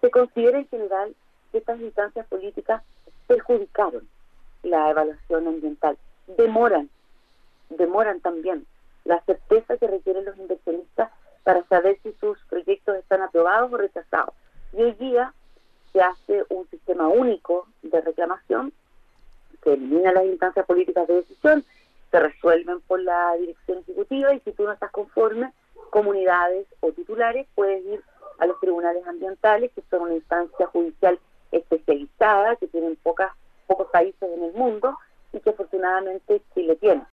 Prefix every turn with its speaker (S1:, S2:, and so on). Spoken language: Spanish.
S1: se considera en general que estas instancias políticas perjudicaron la evaluación ambiental, demoran también la certeza que requieren los inversionistas para saber si sus proyectos están aprobados o rechazados. Y hoy día se hace un sistema único de reclamación que elimina las instancias políticas de decisión, se resuelven por la dirección ejecutiva, y si tú no estás conforme, comunidades o titulares puedes ir a los tribunales ambientales, que son una instancia judicial especializada, que tienen pocos países en el mundo y que afortunadamente Chile tiene.